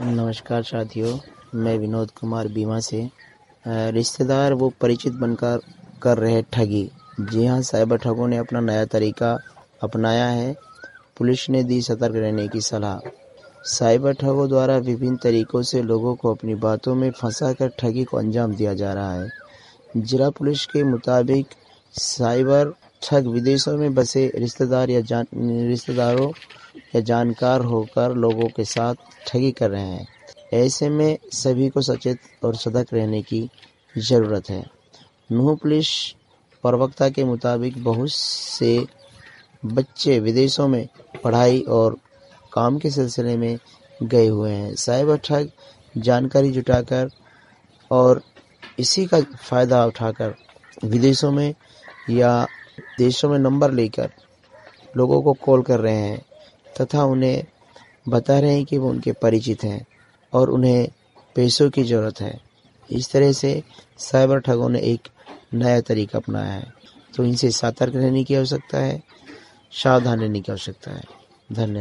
नमस्कार साथियों, मैं विनोद कुमार बीमा से। रिश्तेदार वो परिचित बनकर कर रहे ठगी। जी हाँ, साइबर ठगों ने अपना नया तरीका अपनाया है। पुलिस ने दी सतर्क रहने की सलाह। साइबर ठगों द्वारा विभिन्न तरीकों से लोगों को अपनी बातों में फंसाकर ठगी को अंजाम दिया जा रहा है। जिला पुलिस के मुताबिक साइबर ठग विदेशों में बसे रिश्तेदारों या जानकार होकर लोगों के साथ ठगी कर रहे हैं। ऐसे में सभी को सचेत और सतर्क रहने की ज़रूरत है। नूंह पुलिस प्रवक्ता के मुताबिक बहुत से बच्चे विदेशों में पढ़ाई और काम के सिलसिले में गए हुए हैं। साइबर ठग जानकारी जुटाकर और इसी का फ़ायदा उठाकर विदेशों में या देशों में नंबर लेकर लोगों को कॉल कर रहे हैं तथा उन्हें बता रहे हैं कि वो उनके परिचित हैं और उन्हें पैसों की ज़रूरत है। इस तरह से साइबर ठगों ने एक नया तरीका अपनाया है, तो इनसे सतर्क रहने की आवश्यकता है, सावधान रहने की आवश्यकता है। धन्यवाद।